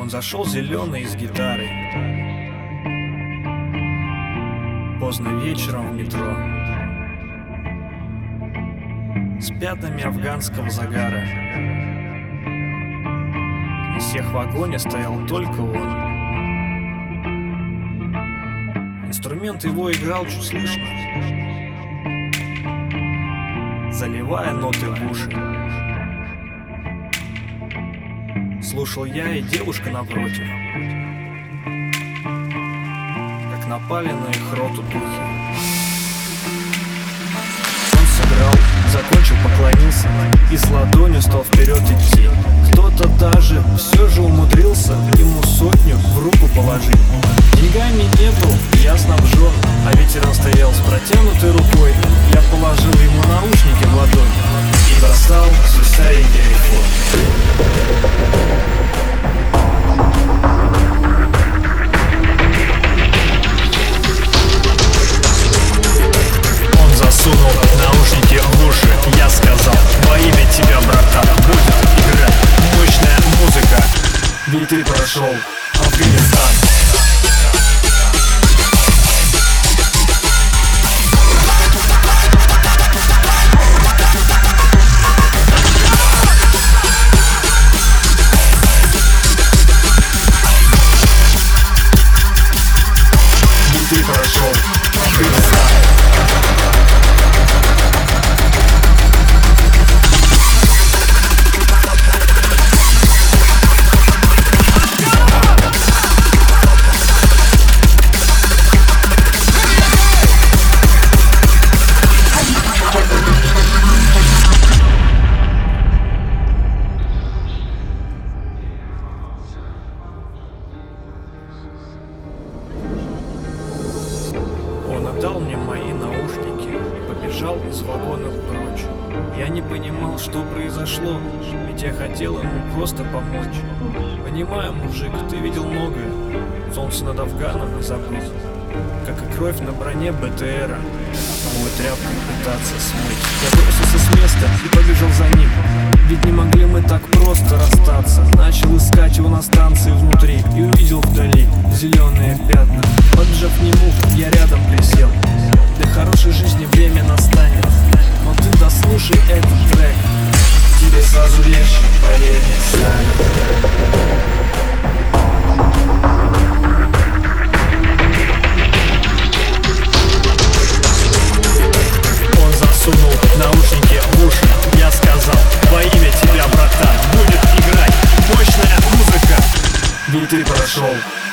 Он зашел зеленый с гитарой. Поздно вечером в метро, с пятнами афганского загара. Из всех в вагоне стоял только он. Инструмент его играл чуть слышно, заливая ноты в уши. Слушал я и девушка напротив, как напали на их роту духи. Он сыграл, закончил, поклонился и с ладонью стал вперед идти. Кто-то даже все же умудрился ему сотню в руку положить. Деньгами не был, я снабжен, а ветеран стоял с протянутой рукой. Я положил ему наушники в ладонь и достал свой старенький айфон. Сунул наушники в уши, я сказал: во имя тебя, братан, будет играть мощная музыка. Ведь ты прошел Афганистан. Ведь ты прошел Афганистан. Он отдал мне мои наушники и побежал из вагона прочь. Я не понимал, что произошло, ведь я хотел ему просто помочь. Понимаю, мужик, ты видел многое, солнце над Афганом не забыть, как и кровь на броне БТРа. Мой тряпкой пытаться смыть. Я бросился с места и побежал за ним, ведь не могли мы так просто расстаться. Начал искать его на станции внутри и увидел вдали зеленые пятна. Подбежав к нему, я рядом присел. Для хорошей жизни время настанет, но ты дослушай этот трек, тебе сразу легче поверить станет. Он засунул наушники в уши, я сказал: во имя тебя, братан, будет играть мощная музыка. Ведь ты прошел